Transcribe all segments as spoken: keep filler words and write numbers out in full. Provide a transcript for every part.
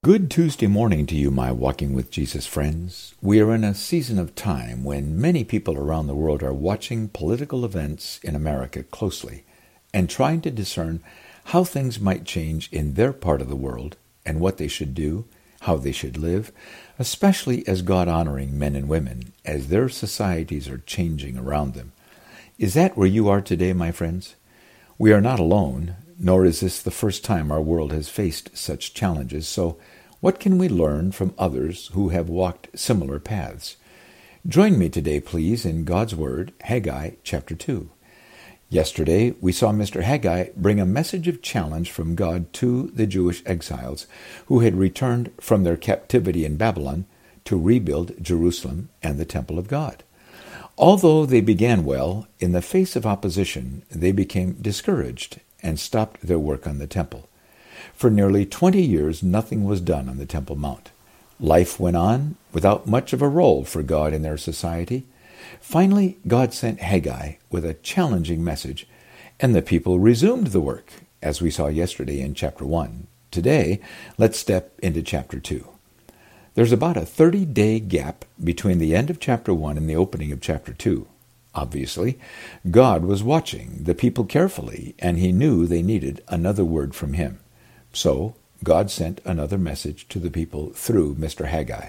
Good Tuesday morning to you, my Walking with Jesus friends. We are in a season of time when many people around the world are watching political events in America closely and trying to discern how things might change in their part of the world and what they should do, how they should live, especially as God-honoring men and women as their societies are changing around them. Is that where you are today, my friends? We are not alone, nor is this the first time our world has faced such challenges, so what can we learn from others who have walked similar paths? Join me today, please, in God's Word, Haggai chapter two. Yesterday, we saw Mister Haggai bring a message of challenge from God to the Jewish exiles who had returned from their captivity in Babylon to rebuild Jerusalem and the temple of God. Although they began well, in the face of opposition, they became discouraged and stopped their work on the temple. For nearly twenty years, nothing was done on the Temple Mount. Life went on without much of a role for God in their society. Finally, God sent Haggai with a challenging message, and the people resumed the work, as we saw yesterday in chapter one. Today, let's step into chapter two. There's about a thirty-day gap between the end of chapter one and the opening of chapter two. Obviously, God was watching the people carefully, and he knew they needed another word from him. So, God sent another message to the people through Mister Haggai.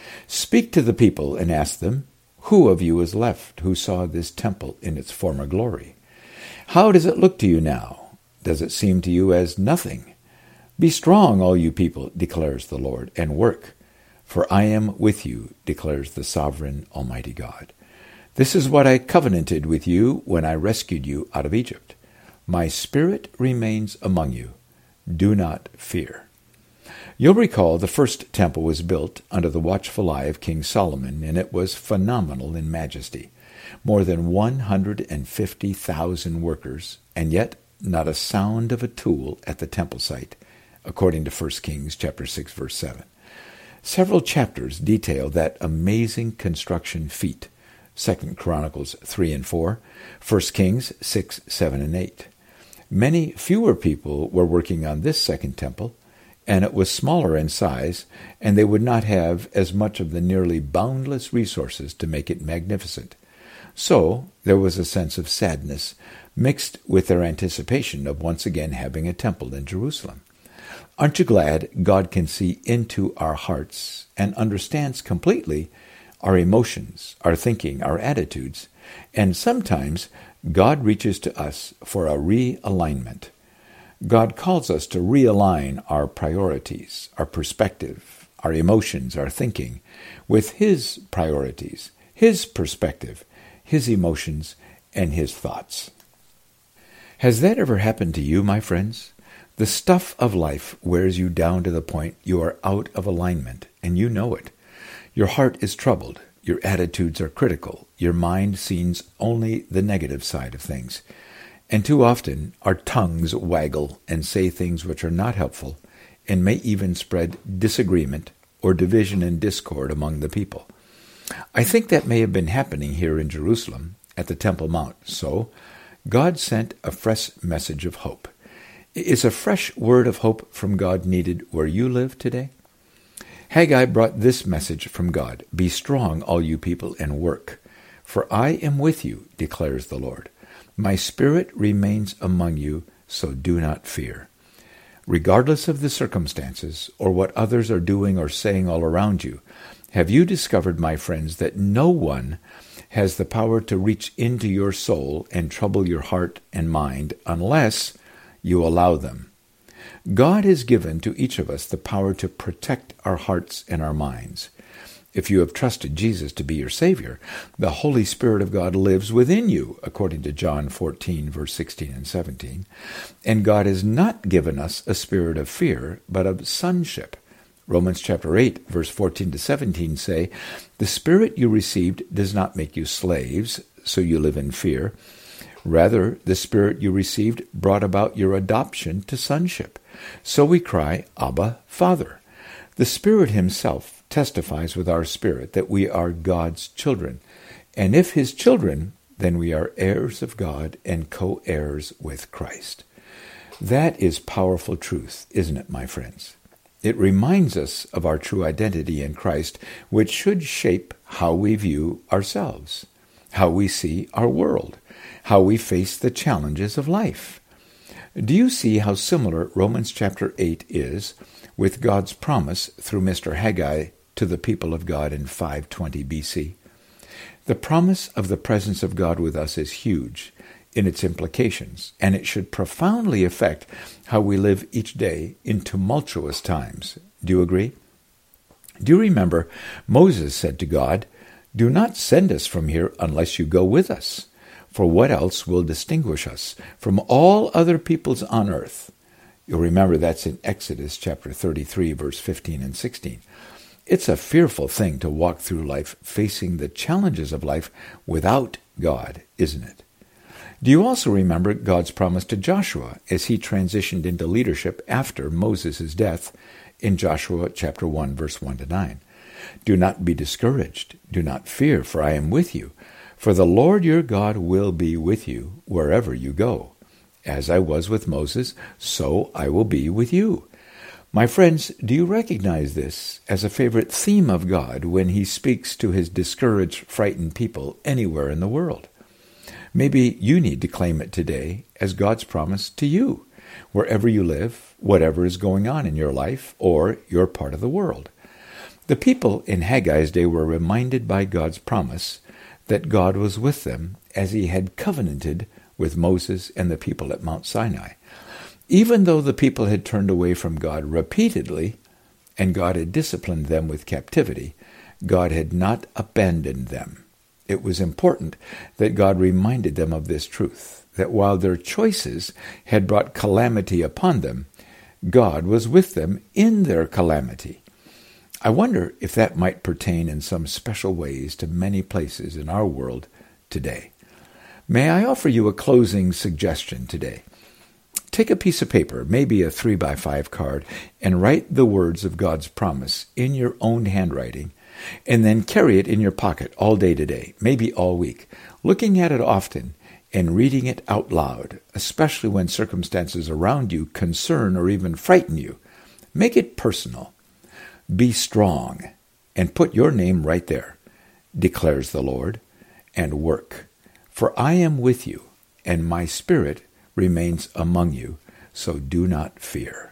Speak to the people and ask them, who of you is left who saw this temple in its former glory? How does it look to you now? Does it seem to you as nothing? Be strong, all you people, declares the Lord, and work. For I am with you, declares the sovereign Almighty God. This is what I covenanted with you when I rescued you out of Egypt. My spirit remains among you. Do not fear. You'll recall the first temple was built under the watchful eye of King Solomon, and it was phenomenal in majesty. More than one hundred fifty thousand workers, and yet not a sound of a tool at the temple site, according to First Kings chapter six, verse seven. Several chapters detail that amazing construction feat. Second Chronicles three and four, First Kings six, seven, and eight. Many fewer people were working on this second temple, and it was smaller in size, and they would not have as much of the nearly boundless resources to make it magnificent. So there was a sense of sadness mixed with their anticipation of once again having a temple in Jerusalem. Aren't you glad God can see into our hearts and understands completely our emotions, our thinking, our attitudes, and sometimes God reaches to us for a realignment. God calls us to realign our priorities, our perspective, our emotions, our thinking, with His priorities, His perspective, His emotions, and His thoughts. Has that ever happened to you, my friends? The stuff of life wears you down to the point you are out of alignment, and you know it. Your heart is troubled. Your attitudes are critical. Your mind sees only the negative side of things. And too often, our tongues waggle and say things which are not helpful and may even spread disagreement or division and discord among the people. I think that may have been happening here in Jerusalem at the Temple Mount. So, God sent a fresh message of hope. Is a fresh word of hope from God needed where you live today? Haggai brought this message from God. Be strong, all you people, and work. For I am with you, declares the Lord. My spirit remains among you, so do not fear. Regardless of the circumstances or what others are doing or saying all around you, have you discovered, my friends, that no one has the power to reach into your soul and trouble your heart and mind unless you allow them? God has given to each of us the power to protect our hearts and our minds. If you have trusted Jesus to be your Savior, the Holy Spirit of God lives within you, according to John fourteen, verse sixteen and seventeen. And God has not given us a spirit of fear, but of sonship. Romans chapter eight, verse fourteen to seventeen say, the Spirit you received does not make you slaves, so you live in fear. Rather, the Spirit you received brought about your adoption to sonship. So we cry, Abba, Father. The Spirit Himself testifies with our spirit that we are God's children. And if His children, then we are heirs of God and co-heirs with Christ. That is powerful truth, isn't it, my friends? It reminds us of our true identity in Christ, which should shape how we view ourselves, how we see our world, how we face the challenges of life. Do you see how similar Romans chapter eight is with God's promise through Mister Haggai to the people of God in five twenty B C? The promise of the presence of God with us is huge in its implications, and it should profoundly affect how we live each day in tumultuous times. Do you agree? Do you remember Moses said to God, "Do not send us from here unless you go with us, for what else will distinguish us from all other peoples on earth?" You'll remember that's in Exodus chapter thirty-three, verse fifteen and sixteen. It's a fearful thing to walk through life facing the challenges of life without God, isn't it? Do you also remember God's promise to Joshua as he transitioned into leadership after Moses' death in Joshua chapter one, verse one to nine? "Do not be discouraged. Do not fear, for I am with you. For the Lord your God will be with you wherever you go. As I was with Moses, so I will be with you." My friends, do you recognize this as a favorite theme of God when he speaks to his discouraged, frightened people anywhere in the world? Maybe you need to claim it today as God's promise to you, wherever you live, whatever is going on in your life or your part of the world. The people in Haggai's day were reminded by God's promise that God was with them as he had covenanted with Moses and the people at Mount Sinai. Even though the people had turned away from God repeatedly, and God had disciplined them with captivity, God had not abandoned them. It was important that God reminded them of this truth, that while their choices had brought calamity upon them, God was with them in their calamity. I wonder if that might pertain in some special ways to many places in our world today. May I offer you a closing suggestion today? Take a piece of paper, maybe a three by five card, and write the words of God's promise in your own handwriting, and then carry it in your pocket all day today, maybe all week, looking at it often and reading it out loud, especially when circumstances around you concern or even frighten you. Make it personal. Be strong and put your name right there, declares the Lord, and work. For I am with you, and my spirit remains among you, so do not fear.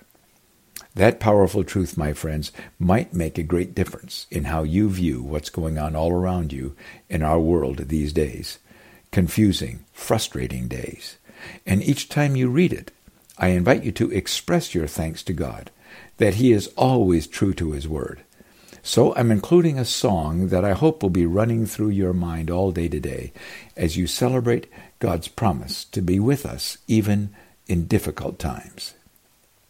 That powerful truth, my friends, might make a great difference in how you view what's going on all around you in our world these days. Confusing, frustrating days. And each time you read it, I invite you to express your thanks to God, that he is always true to his word. So I'm including a song that I hope will be running through your mind all day today as you celebrate God's promise to be with us even in difficult times.